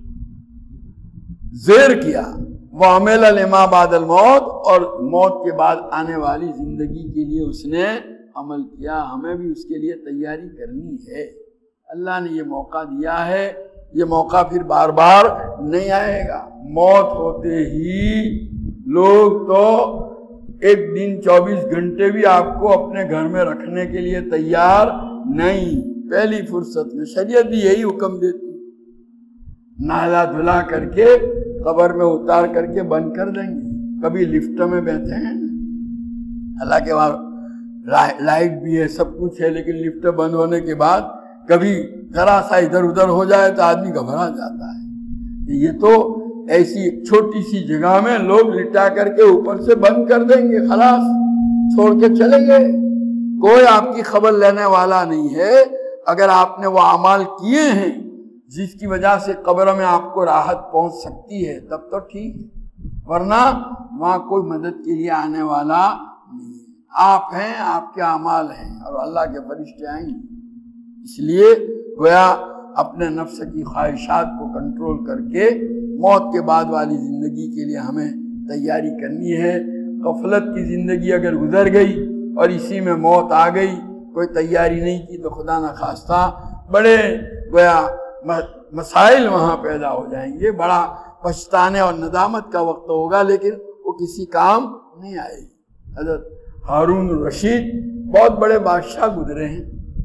زیر کیا۔ وَعَمِلَ لِمَا بَعْدَ الْمَوْتِ، اور موت کے بعد آنے والی زندگی کے لیے اس نے عمل کیا۔ ہمیں بھی اس کے لیے تیاری کرنی ہے۔ اللہ نے یہ موقع دیا ہے، یہ موقع پھر بار بار نہیں آئے گا۔ موت ہوتے ہی لوگ تو ایک دن 24 گھنٹے بھی آپ کو اپنے گھر میں رکھنے کے لیے تیار نہیں۔ پہلی فرصت میں شریعت بھی یہی حکم دیتی، نہلا دھلا کر کے قبر میں اتار کر کے بند کر دیں گے۔ کبھی لفٹ میں بیٹھے ہیں، حالانکہ وہاں لائٹ بھی ہے، سب کچھ ہے، لیکن لفٹ بند ہونے کے بعد کبھی ذرا سا ادھر ادھر ہو جائے تو آدمی گھبرا جاتا ہے۔ یہ تو ایسی ایک چھوٹی سی جگہ میں لوگ لٹا کر کے اوپر سے بند کر دیں گے، خلاص چھوڑ کے چلیں گے، کوئی آپ کی خبر لینے والا نہیں ہے۔ اگر آپ نے وہ اعمال کیے ہیں جس کی وجہ سے قبر میں آپ کو راحت پہنچ سکتی ہے تب تو ٹھیک ہے، ورنہ وہاں کوئی مدد کے لیے آنے والا نہیں ہے۔ آپ ہیں، آپ کے اعمال ہیں، اور اللہ کے فرشتے آئیں گے۔ اس لیے گویا اپنے نفس کی خواہشات کو کنٹرول کر کے موت کے بعد والی زندگی کے لیے ہمیں تیاری کرنی ہے۔ غفلت کی زندگی اگر گزر گئی اور اسی میں موت آ گئی، کوئی تیاری نہیں کی، تو خدا نخواستہ بڑے گویا مسائل وہاں پیدا ہو جائیں گے، بڑا پچھتانے اور ندامت کا وقت ہوگا، لیکن وہ کسی کام نہیں آئے گی۔ حضرت ہارون الرشید بہت بڑے بادشاہ گزرے ہیں،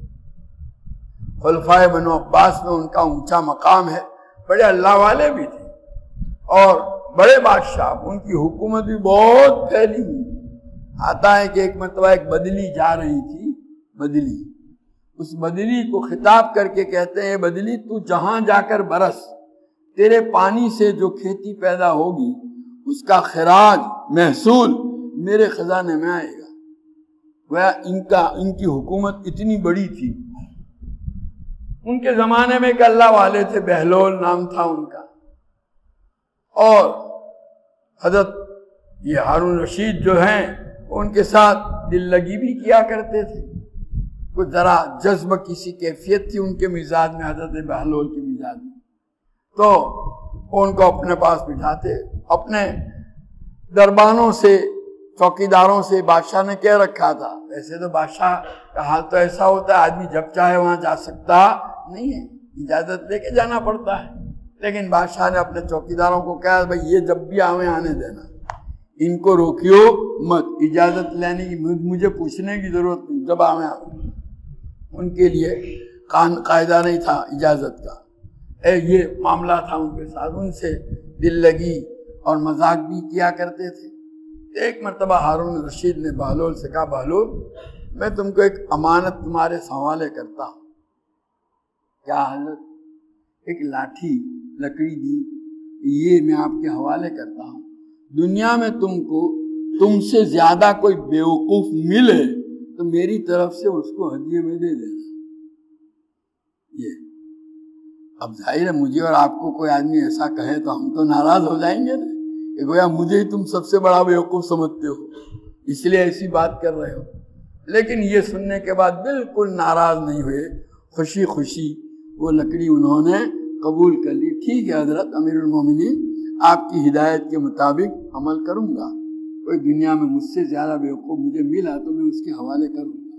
خلفائے بنو عباس میں ان کا اونچا مقام ہے، بڑے اللہ والے بھی تھے اور بڑے بادشاہ، ان کی حکومت بھی بہت پھیلی ہوئی۔ آتا ہے کہ ایک مرتبہ ایک بدلی جا رہی تھی، بدلی، اس بدلی کو خطاب کر کے کہتے ہیں، بدلی تو جہاں جا کر برس، تیرے پانی سے جو کھیتی پیدا ہوگی اس کا خراج محصول میرے خزانے میں آئے گا۔ وہ ان کی حکومت اتنی بڑی تھی۔ ان کے زمانے میں ایک اللہ والے تھے، بہلول نام تھا ان کا، اور حضرت یہ ہارون رشید جو ہیں ان کے ساتھ دل لگی بھی کیا کرتے تھے۔ کچھ ذرا جذب کسی کیفیت تھی ان کے مزاج میں، حضرت بہلول کے مزاج میں، تو ان کو اپنے پاس بٹھاتے، اپنے دربانوں سے، چوکیداروں سے بادشاہ نے کہہ رکھا تھا۔ ویسے تو بادشاہ کا حال تو ایسا ہوتا ہے، آدمی جب چاہے وہاں جا سکتا نہیں ہے، اجازت لے کے جانا پڑتا ہے، لیکن بادشاہ نے اپنے چوکیداروں کو کہا بھائی یہ جب بھی آنے دینا، ان کو روکیو مت، اجازت لینے کی مجھے پوچھنے کی ضرورت نہیں، جب آویں۔ ان کے لیے قاعدہ نہیں تھا اجازت کا، یہ معاملہ تھا ان کے ساتھ، ان سے دل لگی اور مذاق بھی کیا کرتے تھے۔ ایک مرتبہ ہارون رشید نے بہلول سے کہا، بہلول میں تم کو ایک امانت تمہارے حوالے کرتا ہوں، کیا حضرت ایک لاٹھی لکڑی دی، یہ میں آپ کے حوالے کرتا ہوں، دنیا میں تم سے زیادہ کوئی بیوقوف ملے تو میری طرف سے اس کو ہدیے میں دے دینا۔ یہ اب ظاہر ہے مجھے اور آپ کو کوئی آدمی ایسا کہے تو ہم تو ناراض ہو جائیں گے نا، کہ گویا مجھے ہی تم سب سے بڑا بیوقوف سمجھتے ہو، اس لیے ایسی بات کر رہے ہو۔ لیکن یہ سننے کے بعد بالکل ناراض نہیں ہوئے، خوشی خوشی وہ لکڑی انہوں نے قبول کر لی۔ ٹھیک ہے حضرت امیر المومنین، آپ کی ہدایت کے مطابق عمل کروں گا، کوئی دنیا میں مجھ سے زیادہ بیوقوف مجھے ملا تو میں اس کے حوالے کروں گا۔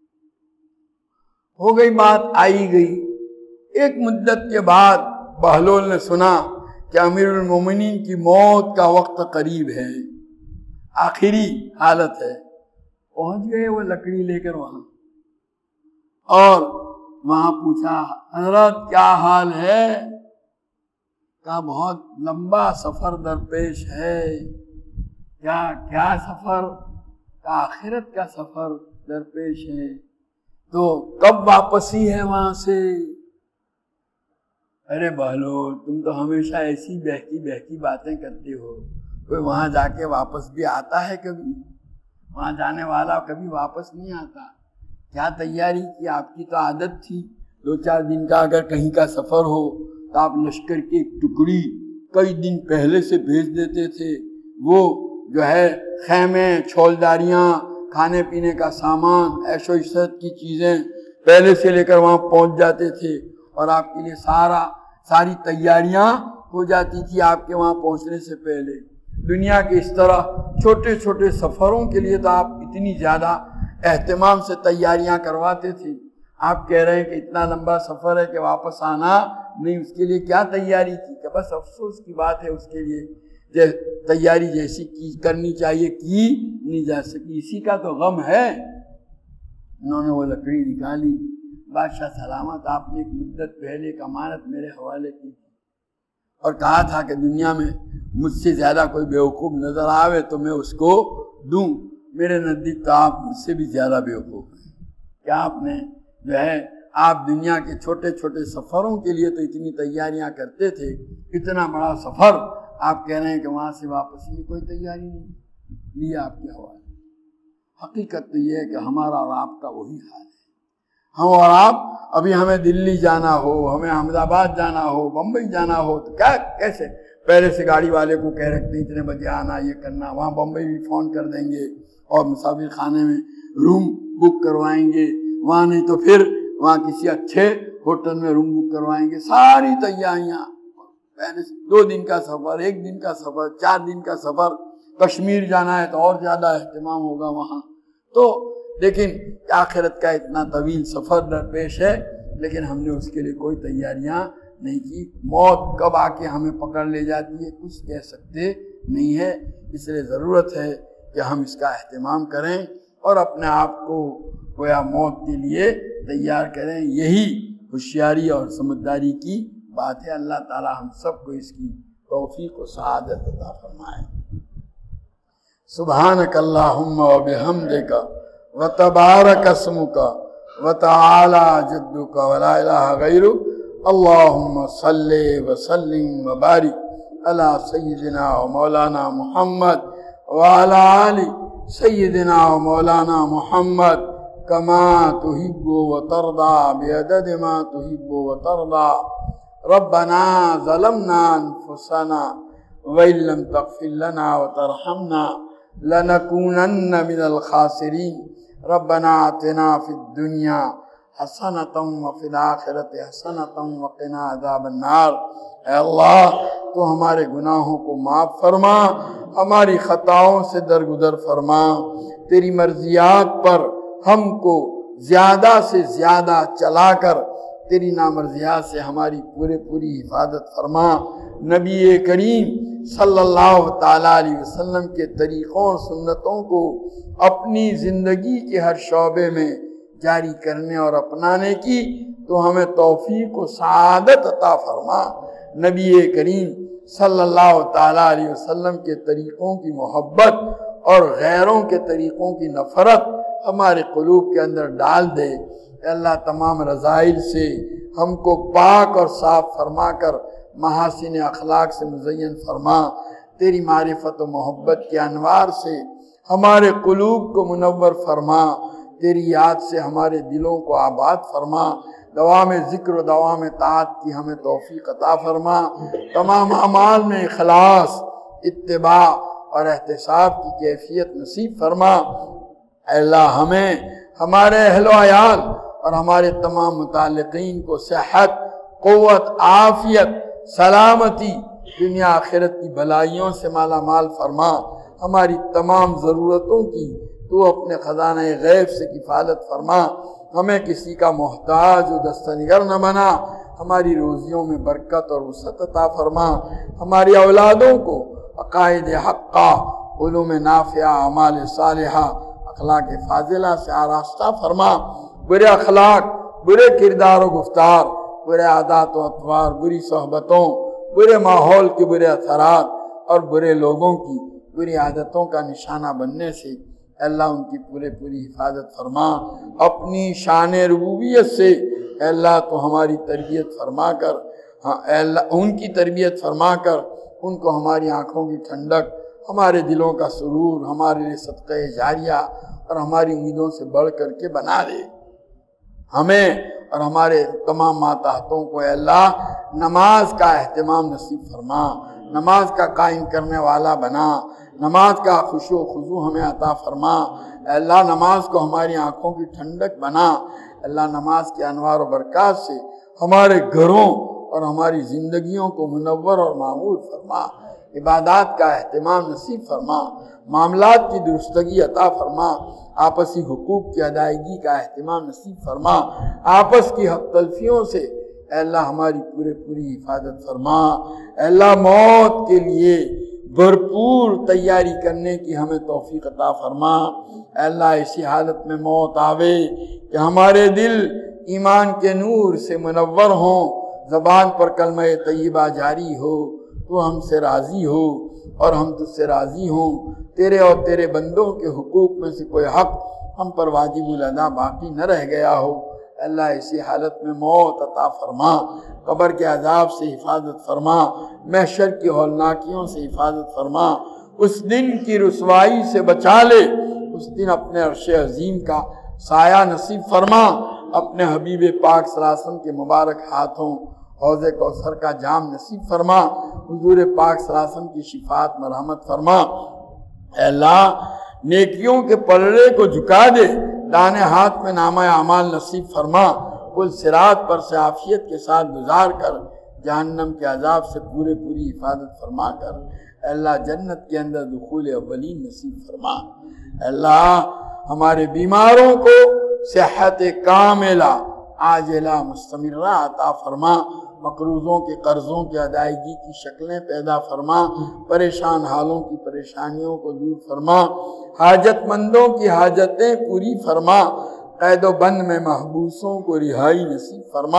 ہو گئی بات، آئی گئی۔ ایک مدت کے بعد بہلول نے سنا کہ امیر المومنین کی موت کا وقت قریب ہے، آخری حالت ہے۔ پہنچ گئے وہ لکڑی لے کر وہاں، اور وہاں پوچھا حضرت کیا حال ہے؟ کہا بہت لمبا سفر درپیش ہے۔ کیا سفر؟ کہا آخرت کا سفر درپیش ہے۔ تو کب واپسی ہے وہاں سے؟ ارے بہلول تم تو ہمیشہ ایسی بہکی باتیں کرتے ہو، کوئی وہاں جا کے واپس بھی آتا ہے؟ کبھی وہاں جانے والا کبھی واپس نہیں آتا۔ کیا تیاری کی؟ آپ کی تو عادت تھی 2-4 دن کا اگر کہیں کا سفر ہو تو آپ لشکر کی ایک ٹکڑی کئی دن پہلے سے بھیج دیتے تھے، وہ جو ہے خیمے، چھولداریاں، کھانے پینے کا سامان، عیش و عشرت کی چیزیں پہلے سے لے کر وہاں پہنچ جاتے تھے، اور آپ کے لیے ساری تیاریاں ہو جاتی تھی آپ کے وہاں پہنچنے سے پہلے۔ دنیا کے اس طرح چھوٹے چھوٹے سفروں کے لیے تو آپ اتنی زیادہ اہتمام سے تیاریاں کرواتے تھے۔ آپ کہہ رہے ہیں کہ اتنا لمبا سفر ہے کہ واپس آنا نہیں، اس کے لیے کیا تیاری کی؟ کہ بس افسوس کی بات ہے، اس کے لیے تیاری جیسی کرنی چاہیے کی نہیں جا سکی، اسی کا تو غم ہے۔ انہوں نے وہ لکڑی نکالی، بادشاہ سلامت آپ نے ایک مدت پہلے ایک امانت میرے حوالے کی اور کہا تھا کہ دنیا میں مجھ سے زیادہ کوئی بیوقوف نظر آوے تو میں اس کو دوں، میرے نزدیک تو آپ مجھ سے بھی زیادہ بیوقوف ہیں۔ کیا آپ نے جو ہے آپ دنیا کے چھوٹے چھوٹے سفروں کے لیے تو اتنی تیاریاں کرتے تھے، اتنا بڑا سفر آپ کہہ رہے ہیں کہ وہاں سے واپس کی کوئی تیاری نہیں، لیا آپ کے حوالے۔ حقیقت تو یہ ہے کہ ہمارا اور آپ کا وہی حال ہے۔ ہم اور آپ ابھی ہمیں دلی جانا ہو، ہمیں احمد آباد جانا ہو، بمبئی جانا ہو تو کیسے پہلے سے گاڑی والے کو کہہ رکھتے اتنے بجے آنا، یہ کرنا، وہاں بمبئی بھی فون کر دیں گے اور مسافر خانے میں روم بک کروائیں گے، وہاں نہیں تو پھر وہاں کسی اچھے ہوٹل میں روم بک کروائیں گے، ساری تیاریاں پہلے سے 2 دن کا سفر، 1 دن کا سفر، 4 دن کا سفر، کشمیر جانا ہے تو اور زیادہ اہتمام ہوگا وہاں۔ تو لیکن آخرت کا اتنا طویل سفر درپیش ہے، لیکن ہم نے اس کے لیے کوئی تیاریاں نہیں کی۔ موت کب آ کے ہمیں پکڑ لے جاتی ہے کچھ کہہ سکتے نہیں ہے، اس لیے ضرورت ہے کہ ہم اس کا اہتمام کریں اور اپنے آپ کو گویا موت کے لیے تیار کریں۔ یہی ہوشیاری اور سمجھداری کی بات ہے۔ اللہ تعالی ہم سب کو اس کی توفیق و سعادت عطا فرمائے۔ سبحانک اللہم و بحمدک وتبارک اسمک وتعالی جدک ولا الہ غیرک، اللہم صلی وسلم وبارک علی سیدنا و مولانا محمد وعلی آل سیدنا و مولانا محمد کما تحب و ترضى بعدد ما تحب و ترضى۔ ربنا ظلمنا انفسنا وإن لم تغفر لنا وترحمنا لنكونن من الخاسرين۔ ربنا آتنا في الدنيا حسنة وفي الآخرة حسنة وقنا عذاب النار۔ اے اللہ تو ہمارے گناہوں کو معاف فرما، ہماری خطاؤں سے درگزر فرما، تیری مرضیات پر ہم کو زیادہ سے زیادہ چلا کر تیری نامرضیات سے ہماری پوری حفاظت فرما۔ نبی کریم صلی اللہ تعالیٰ علیہ وسلم کے طریقوں اور سنتوں کو اپنی زندگی کے ہر شعبے میں جاری کرنے اور اپنانے کی تو ہمیں توفیق و سعادت عطا فرما۔ نبی کریم صلی اللہ تعالیٰ علیہ وسلم کے طریقوں کی محبت اور غیروں کے طریقوں کی نفرت ہمارے قلوب کے اندر ڈال دے۔ اے اللہ تمام رذائل سے ہم کو پاک اور صاف فرما کر محاسن اخلاق سے مزین فرما، تیری معرفت و محبت کے انوار سے ہمارے قلوب کو منور فرما، تیری یاد سے ہمارے دلوں کو آباد فرما، دوام ذکر و دوام طاعت کی ہمیں توفیق عطا فرما، تمام اعمال میں اخلاص، اتباع اور احتساب کی کیفیت نصیب فرما۔ اے اللہ ہمیں، ہمارے اہل و عیال اور ہمارے تمام متعلقین کو صحت، قوت، عافیت، سلامتی، دنیا آخرت کی بھلائیوں سے مالا مال فرما، ہماری تمام ضرورتوں کی تو اپنے خزانہ غیب سے کفالت فرما، ہمیں کسی کا محتاج و دستنگر نہ بنا، ہماری روزیوں میں برکت اور وسعت عطا فرما، ہماری اولادوں کو عقائد حقہ، علوم نافعہ، اعمال صالحہ، اخلاق فاضلہ سے آراستہ فرما، برے اخلاق، برے کردار و گفتار، برے عادات و اطوار، بری صحبتوں، برے ماحول کے برے اثرات اور برے لوگوں کی بری عادتوں کا نشانہ بننے سے اے اللہ ان کی پوری حفاظت فرما، اپنی شان ربوبیت سے اے اللہ تو ہماری تربیت فرما کر، اے اللہ ان کی تربیت فرما کر ان کو ہماری آنکھوں کی ٹھنڈک، ہمارے دلوں کا سرور، ہمارے لیے صدقہ جاریہ اور ہماری امیدوں سے بڑھ کر کے بنا دے۔ ہمیں اور ہمارے تمام ماتحتوں کو اے اللہ نماز کا اہتمام نصیب فرما، نماز کا قائم کرنے والا بنا، نماز کا خشوع و خضوع ہمیں عطا فرما، اے اللہ نماز کو ہماری آنکھوں کی ٹھنڈک بنا، اللہ نماز کے انوار و برکات سے ہمارے گھروں اور ہماری زندگیوں کو منور اور معمور فرما، عبادات کا اہتمام نصیب فرما، معاملات کی درستگی عطا فرما، آپسی حقوق کی ادائیگی کا اہتمام نصیب فرما، آپس کی حق تلفیوں سے اے اللہ ہماری پوری حفاظت فرما، اے اللہ موت کے لیے بھرپور تیاری کرنے کی ہمیں توفیق عطا فرما، اے اللہ ایسی حالت میں موت آوے کہ ہمارے دل ایمان کے نور سے منور ہوں، زبان پر کلمہ طیبہ جاری ہو، تو ہم سے راضی ہو اور ہم تجھ سے راضی ہوں، تیرے اور تیرے بندوں کے حقوق میں سے کوئی حق ہم پر واجب الادا باقی نہ رہ گیا ہو، اللہ ایسی حالت میں موت عطا فرما، قبر کے عذاب سے حفاظت فرما، محشر کی ہولناکیوں سے حفاظت فرما، اس دن کی رسوائی سے بچا لے، اس دن اپنے عرش عظیم کا سایہ نصیب فرما، اپنے حبیب پاک صلی اللہ علیہ وسلم کے مبارک ہاتھوں حوض کوثر کا جام نصیب فرما، حضور پاک صلی اللہ علیہ وسلم کی شفاعت مرحمت فرما، اے اللہ نیکیوں کے پلڑے کو جھکا دے، دانے ہاتھ میں نامہ اعمال نصیب فرما، پل صراط پر سے عافیت کے ساتھ گزار کر جہنم کے عذاب سے پوری حفاظت فرما کر اے اللہ جنت کے اندر دخول اولین نصیب فرما، اے اللہ ہمارے بیماروں کو صحت کاملہ عاجلہ مستمرہ عطا فرما، مقروضوں کے قرضوں کی ادائیگی کی شکلیں پیدا فرما، پریشان حالوں کی پریشانیوں کو دور فرما، حاجت مندوں کی حاجتیں پوری فرما، قید و بند میں محبوسوں کو رہائی نصیب فرما،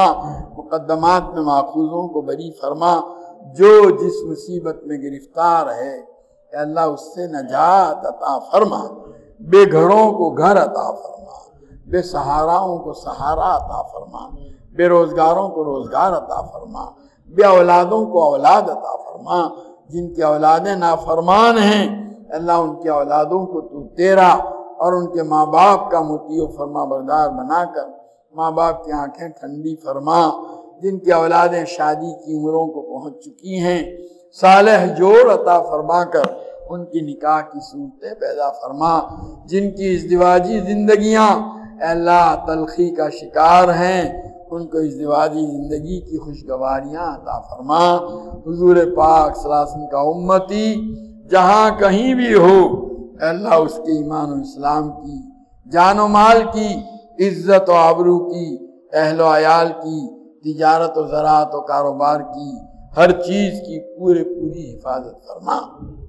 مقدمات میں ماخوذوں کو بری فرما، جو جس مصیبت میں گرفتار ہے اے اللہ اس سے نجات عطا فرما، بے گھروں کو گھر عطا فرما، بے سہاراؤں کو سہارا عطا فرما، بے روزگاروں کو روزگار عطا فرما، بے اولادوں کو اولاد عطا فرما، جن کی اولادیں نافرمان ہیں اللہ ان کی اولادوں کو تو تیرا اور ان کے ماں باپ کا مطیع و فرما بردار بنا کر ماں باپ کی آنکھیں ٹھنڈی فرما، جن کی اولادیں شادی کی عمروں کو پہنچ چکی ہیں صالح جوڑ عطا فرما کر ان کی نکاح کی صورتیں پیدا فرما، جن کی ازدواجی زندگیاں اے اللہ تلخی کا شکار ہیں ان کو ازدواجی زندگی کی خوشگواریاں عطا فرما، حضور پاک صلی اللہ علیہ وسلم کا امتی جہاں کہیں بھی ہو اے اللہ اس کے ایمان و اسلام کی، جان و مال کی، عزت و آبرو کی، اہل و عیال کی، تجارت و زراعت و کاروبار کی، ہر چیز کی پوری حفاظت فرما۔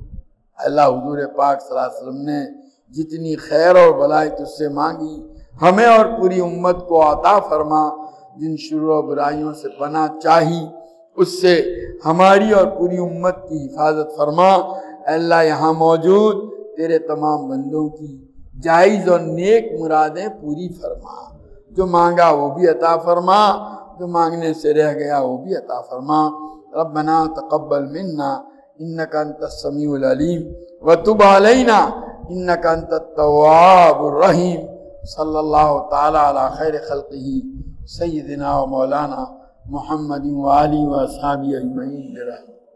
اللہ حضور پاک صلی اللہ علیہ وسلم نے جتنی خیر اور بلائی تجھ سے مانگی ہمیں اور پوری امت کو عطا فرما، جن شرور و برائیوں سے پناہ چاہی اس سے ہماری اور پوری امت کی حفاظت فرما۔ اے اللہ یہاں موجود تیرے تمام بندوں کی جائز اور نیک مرادیں پوری فرما، جو مانگا وہ بھی عطا فرما، جو مانگنے سے رہ گیا وہ بھی عطا فرما۔ ربنا تقبل منا انک انت السمیع العلیم وتب علینا انک انت التواب الرحیم۔ صلی اللہ تعالی علی خیر خلقہ سیدنا و مولانا محمد و آلہ و اصحابہ اجمعین برحمتہ۔